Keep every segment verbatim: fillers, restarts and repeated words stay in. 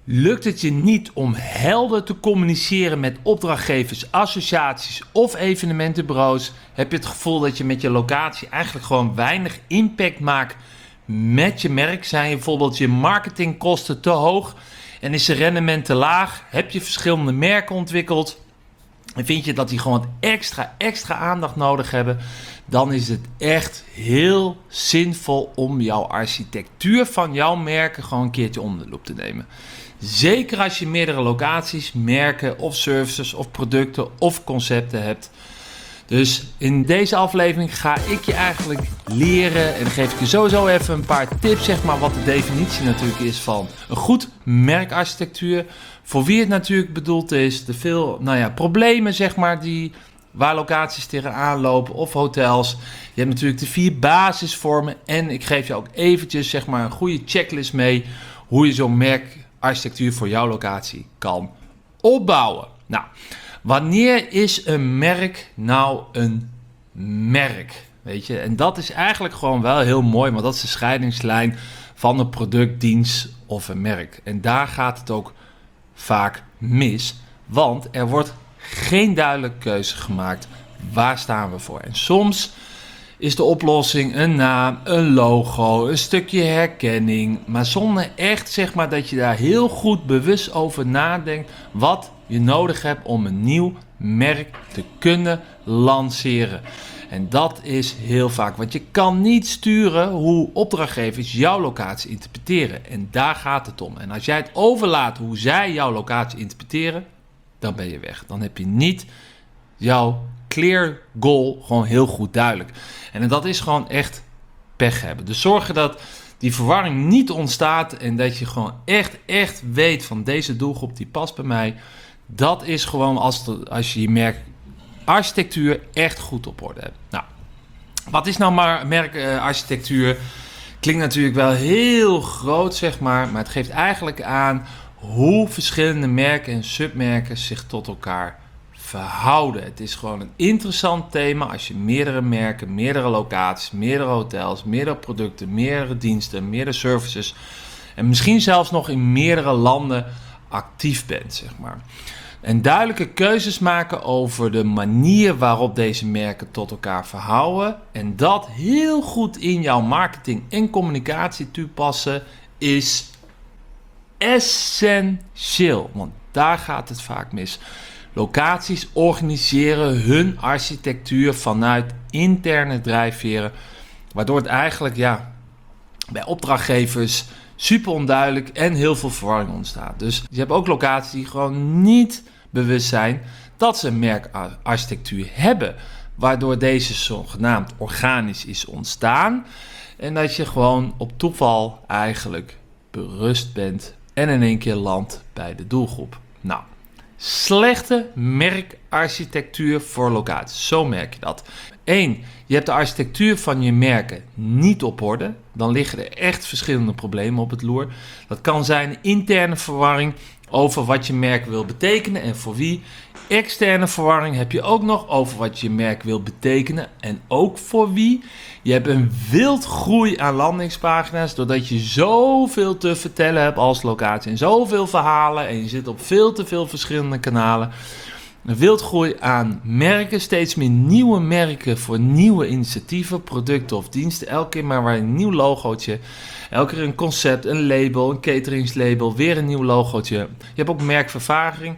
Lukt het je niet om helder te communiceren met opdrachtgevers, associaties of evenementenbureaus? Heb je het gevoel dat je met je locatie eigenlijk gewoon weinig impact maakt met je merk? Zijn je bijvoorbeeld je marketingkosten te hoog en is je rendement te laag? Heb je verschillende merken ontwikkeld en vind je dat die gewoon extra, extra aandacht nodig hebben? Dan is het echt heel zinvol om jouw architectuur van jouw merken gewoon een keertje onder de loep te nemen. Zeker als je meerdere locaties, merken of services of producten of concepten hebt. Dus in deze aflevering ga ik je eigenlijk leren en dan geef ik je sowieso even een paar tips, zeg maar, wat de definitie natuurlijk is van een goed merkarchitectuur. Voor wie het natuurlijk bedoeld is, de veel nou ja, problemen, zeg maar, die waar locaties tegenaan lopen of hotels. Je hebt natuurlijk de vier basisvormen en ik geef je ook eventjes, zeg maar, een goede checklist mee hoe je zo'n merkarchitectuur voor jouw locatie kan opbouwen. Nou, wanneer is een merk nou een merk? Weet je, en dat is eigenlijk gewoon wel heel mooi, want dat is de scheidingslijn van een product, dienst of een merk. En daar gaat het ook vaak mis, want er wordt geen duidelijke keuze gemaakt. Waar staan we voor? En soms is de oplossing een naam, een logo, een stukje herkenning, maar zonder echt, zeg maar, dat je daar heel goed bewust over nadenkt wat je nodig hebt om een nieuw merk te kunnen lanceren. En dat is heel vaak, want je kan niet sturen hoe opdrachtgevers jouw locatie interpreteren. En daar gaat het om. En als jij het overlaat hoe zij jouw locatie interpreteren, dan ben je weg. Dan heb je niet jouw clear goal gewoon heel goed duidelijk. En dat is gewoon echt pech hebben. Dus zorg dat die verwarring niet ontstaat en dat je gewoon echt, echt weet van deze doelgroep die past bij mij. Dat is gewoon als, de, als je je merkarchitectuur echt goed op orde hebt. Nou, wat is nou maar merkarchitectuur? Klinkt natuurlijk wel heel groot, zeg maar, maar het geeft eigenlijk aan hoe verschillende merken en submerken zich tot elkaar verhouden. Het is gewoon een interessant thema als je meerdere merken, meerdere locaties, meerdere hotels, meerdere producten, meerdere diensten, meerdere services en misschien zelfs nog in meerdere landen actief bent, zeg maar. En duidelijke keuzes maken over de manier waarop deze merken tot elkaar verhouden en dat heel goed in jouw marketing en communicatie toepassen is essentieel, want daar gaat het vaak mis. Locaties organiseren hun architectuur vanuit interne drijfveren, waardoor het eigenlijk ja, bij opdrachtgevers super onduidelijk en heel veel verwarring ontstaat. Dus je hebt ook locaties die gewoon niet bewust zijn dat ze een merkarchitectuur hebben, waardoor deze zogenaamd organisch is ontstaan en dat je gewoon op toeval eigenlijk berust bent en in één keer landt bij de doelgroep. Nou, slechte merkarchitectuur voor locaties. Zo merk je dat. Eén, je hebt de architectuur van je merken niet op orde. Dan liggen er echt verschillende problemen op het loer. Dat kan zijn interne verwarring over wat je merk wil betekenen en voor wie. Externe verwarring heb je ook nog over wat je merk wil betekenen en ook voor wie. Je hebt een wildgroei aan landingspagina's doordat je zoveel te vertellen hebt als locatie en zoveel verhalen en je zit op veel te veel verschillende kanalen. Een wildgroei aan merken, steeds meer nieuwe merken voor nieuwe initiatieven, producten of diensten. Elke keer maar weer een nieuw logootje. Elke keer een concept, een label, een cateringslabel, weer een nieuw logootje. Je hebt ook merkvervaging.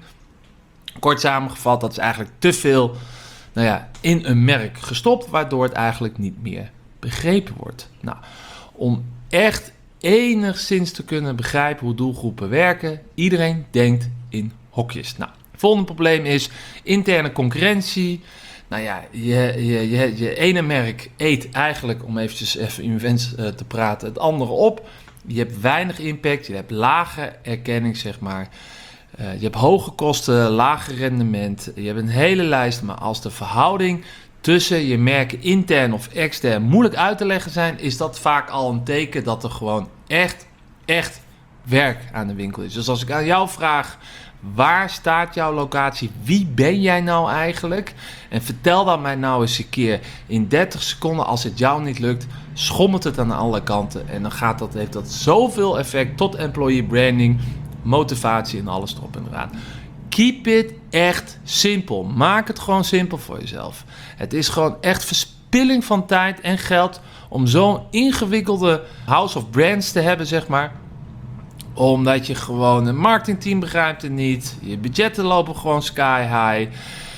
Kort samengevat, dat is eigenlijk te veel nou ja, in een merk gestopt, waardoor het eigenlijk niet meer begrepen wordt. Nou, om echt enigszins te kunnen begrijpen hoe doelgroepen werken, iedereen denkt in hokjes. Nou, het volgende probleem is interne concurrentie. Nou ja, je, je, je, je ene merk eet eigenlijk, om eventjes even in wens uh, te praten, het andere op. Je hebt weinig impact, je hebt lage erkenning, zeg maar. Uh, je hebt hoge kosten, lage rendement. Je hebt een hele lijst, maar als de verhouding tussen je merken intern of extern moeilijk uit te leggen zijn, is dat vaak al een teken dat er gewoon echt, echt werk aan de winkel is. Dus als ik aan jou vraag, waar staat jouw locatie? Wie ben jij nou eigenlijk? En vertel dat mij nou eens een keer in dertig seconden. Als het jou niet lukt, schommelt het aan alle kanten. En dan gaat dat, heeft dat zoveel effect tot employee branding, motivatie en alles erop en eraan. Keep it echt simpel. Maak het gewoon simpel voor jezelf. Het is gewoon echt verspilling van tijd en geld om zo'n ingewikkelde house of brands te hebben, zeg maar. Omdat je gewoon een marketingteam begrijpt het niet. Je budgetten lopen gewoon sky high.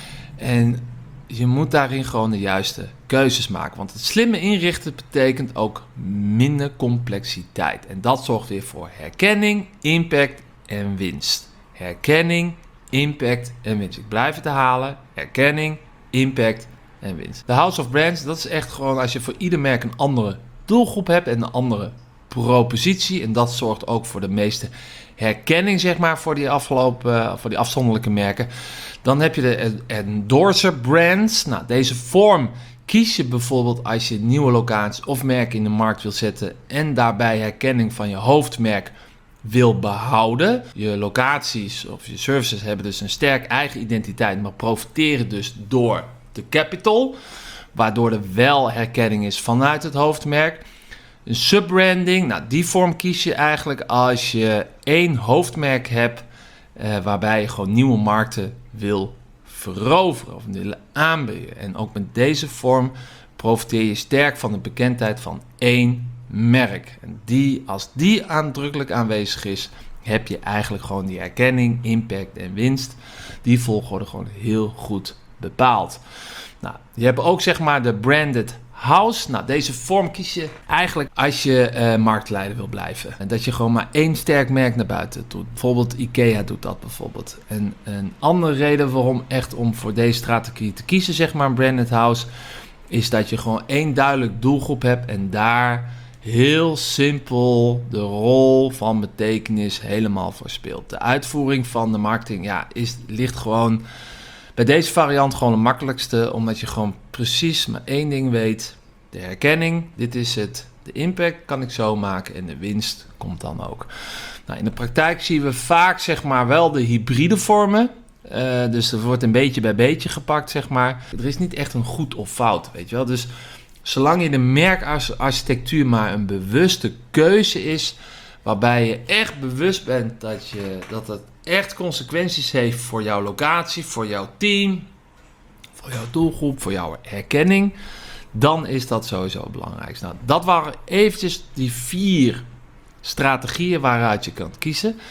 En je moet daarin gewoon de juiste keuzes maken. Want het slimme inrichten betekent ook minder complexiteit. En dat zorgt weer voor herkenning, impact en winst. Herkenning, impact en winst. Ik blijf het herhalen. Herkenning, impact en winst. De House of Brands, dat is echt gewoon als je voor ieder merk een andere doelgroep hebt en een andere propositie. En dat zorgt ook voor de meeste herkenning, zeg maar, voor die afgelopen, voor die afzonderlijke merken. Dan heb je de endorser brands. Nou, deze vorm kies je bijvoorbeeld als je nieuwe locaties of merken in de markt wil zetten en daarbij herkenning van je hoofdmerk wil behouden. Je locaties of je services hebben dus een sterk eigen identiteit, maar profiteren dus door de capital, waardoor er wel herkenning is vanuit het hoofdmerk. Een subbranding, nou die vorm kies je eigenlijk als je één hoofdmerk hebt uh, waarbij je gewoon nieuwe markten wil veroveren of willen aanbieden. En ook met deze vorm profiteer je sterk van de bekendheid van één merk. En die, als die aandrukkelijk aanwezig is, heb je eigenlijk gewoon die herkenning, impact en winst. Die volgorde gewoon heel goed bepaald. Nou, je hebt ook zeg maar de branded house. Nou, deze vorm kies je eigenlijk als je uh, marktleider wil blijven. En dat je gewoon maar één sterk merk naar buiten doet. Bijvoorbeeld IKEA doet dat bijvoorbeeld. En een andere reden waarom echt om voor deze strategie te kiezen, zeg maar een branded house, is dat je gewoon één duidelijk doelgroep hebt en daar heel simpel de rol van betekenis helemaal voor speelt. De uitvoering van de marketing ja, is, ligt gewoon bij deze variant gewoon het makkelijkste, omdat je gewoon precies maar één ding weet. De herkenning, dit is het. De impact kan ik zo maken en de winst komt dan ook. Nou, in de praktijk zien we vaak zeg maar wel de hybride vormen. Uh, dus er wordt een beetje bij beetje gepakt, zeg maar. Er is niet echt een goed of fout, weet je wel. Dus zolang je de merkarchitectuur maar een bewuste keuze is, waarbij je echt bewust bent dat, je, dat het echt consequenties heeft voor jouw locatie, voor jouw team, voor jouw doelgroep, voor jouw herkenning, dan is dat sowieso het belangrijkste. Nou, dat waren eventjes die vier strategieën waaruit je kunt kiezen.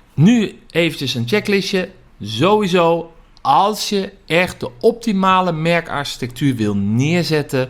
Nu eventjes een checklistje. Sowieso, als je echt de optimale merkarchitectuur wil neerzetten,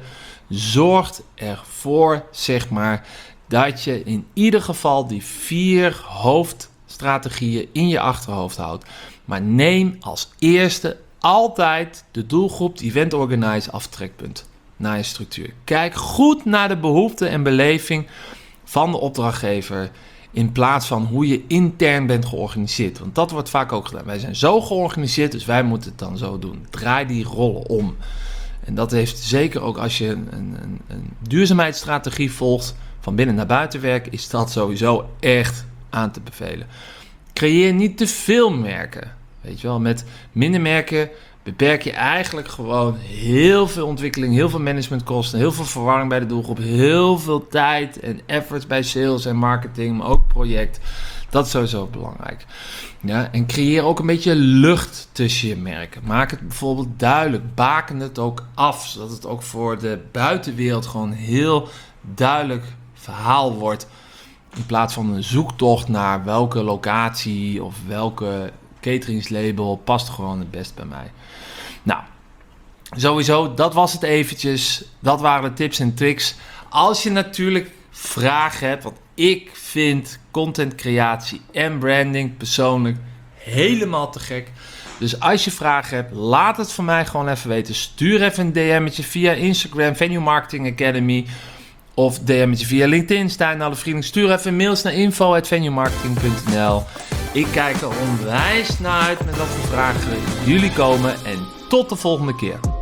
zorg ervoor, zeg maar, dat je in ieder geval die vier hoofdstrategieën in je achterhoofd houdt. Maar neem als eerste altijd de doelgroep, de event organizer, aftrekpunt naar je structuur. Kijk goed naar de behoeften en beleving van de opdrachtgever, in plaats van hoe je intern bent georganiseerd. Want dat wordt vaak ook gedaan. Wij zijn zo georganiseerd, dus wij moeten het dan zo doen. Draai die rollen om. En dat heeft zeker ook als je een, een, een duurzaamheidsstrategie volgt, van binnen naar buiten werken, is dat sowieso echt aan te bevelen. Creëer niet te veel merken. Weet je wel, met minder merken beperk je eigenlijk gewoon heel veel ontwikkeling, heel veel managementkosten, heel veel verwarring bij de doelgroep, heel veel tijd en efforts bij sales en marketing, maar ook project. Dat is sowieso belangrijk. Ja, en creëer ook een beetje lucht tussen je merken. Maak het bijvoorbeeld duidelijk. Baken het ook af, zodat het ook voor de buitenwereld gewoon heel duidelijk verhaal wordt. In plaats van een zoektocht naar welke locatie of welke cateringslabel past gewoon het best bij mij. Nou, sowieso, dat was het eventjes. Dat waren de tips en tricks. Als je natuurlijk vragen hebt, want ik vind contentcreatie en branding persoonlijk helemaal te gek. Dus als je vragen hebt, laat het van mij gewoon even weten. Stuur even een D M'tje via Instagram, Venue Marketing Academy. Of D M'tje via LinkedIn, Stijn alle vrienden. Stuur even mails naar info at venuemarketing punt n l. Ik kijk er onwijs naar uit met wat voor vragen jullie komen. En tot de volgende keer.